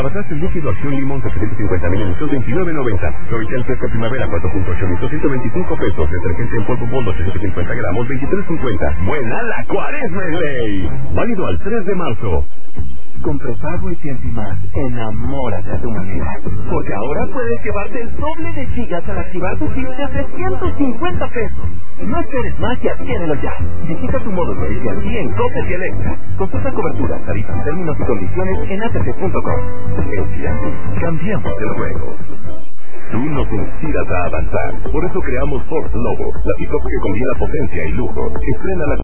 Batazo líquido Acción Limón 750 mililitros, 29.90. Suavitel Fresca Primavera 4.8 litros, 125 pesos. Detergente en polvo Bondo 650 gramos, 23.50. ¡Buena la Cuaresma en Ley! Válido al 3 de marzo. Con prepago y Tiempo y Más, enamórate a tu manera. Porque ahora puedes llevarte el doble de gigas al activar tu chip de 350 pesos. No esperes más y adquiérelo ya. Visita tu módulo AT&T en Coppel y Electra. Consulta cobertura, tarifas, términos y condiciones en att.com. AT&T, cambiamos el juego. Tú nos inspiras a avanzar. Por eso creamos Ford Lobo, la pick-up que combina potencia y lujo. Estrena la